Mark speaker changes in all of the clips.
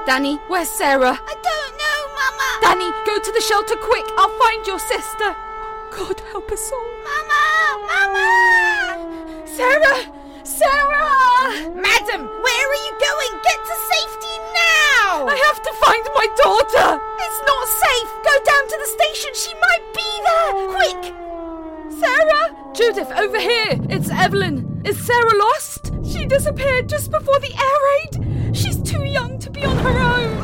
Speaker 1: Danny, where's Sarah?
Speaker 2: I don't know, Mama.
Speaker 1: Danny, go to the shelter quick. I'll find your sister. God help us all.
Speaker 2: Mama! Mama!
Speaker 1: Sarah! Sarah!
Speaker 2: Madam, where are you going? Get to safety now!
Speaker 1: I have to find my daughter.
Speaker 2: It's not safe. Go down to the station. She might be there. Quick!
Speaker 1: Sarah! Judith, over here. It's Evelyn. Is Sarah lost? She disappeared just before the air raid. She's too young to be on her own.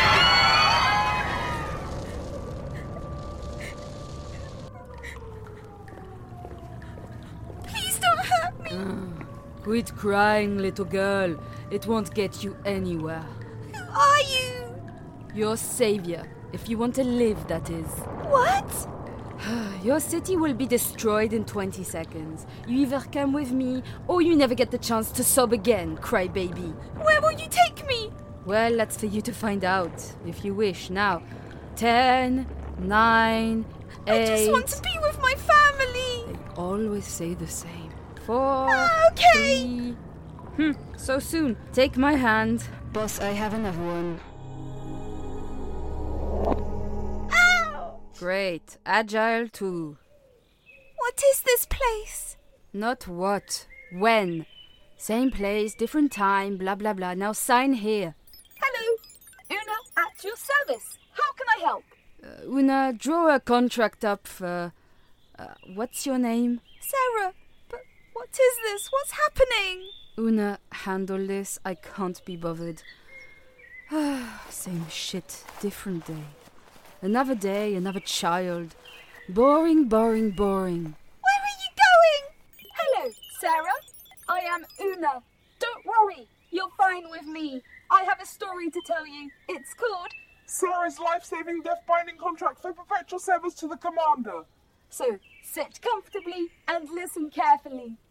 Speaker 2: Please don't hurt me.
Speaker 1: Quit crying, little girl. It won't get you anywhere.
Speaker 2: Who are you?
Speaker 1: Your savior. If you want to live, that is.
Speaker 2: What?
Speaker 1: Your city will be destroyed in 20 seconds. You either come with me, or you never get the chance to sob again, crybaby.
Speaker 2: Where will you take me?
Speaker 1: Well, that's for you to find out, if you wish. Now, 10, 9, 8...
Speaker 2: I just want to be with my family.
Speaker 1: They always say the same. 4,
Speaker 2: Okay.
Speaker 1: 3... so soon. Take my hand. Boss, I have another one. Great. Agile too.
Speaker 2: What is this place?
Speaker 1: Not what. When. Same place, different time, blah blah blah. Now sign here.
Speaker 3: Hello. Una at your service. How can I help?
Speaker 1: Una, draw a contract up for... what's your name?
Speaker 2: Sarah. But what is this? What's happening?
Speaker 1: Una, handle this. I can't be bothered. Same shit, different day. Another day, another child. Boring, boring, boring.
Speaker 2: Where are you going?
Speaker 3: Hello, Sarah. I am Una. Don't worry. You're fine with me. I have a story to tell you. It's called
Speaker 4: Sarah's life-saving death-binding contract for perpetual service to the commander.
Speaker 3: So sit comfortably and listen carefully.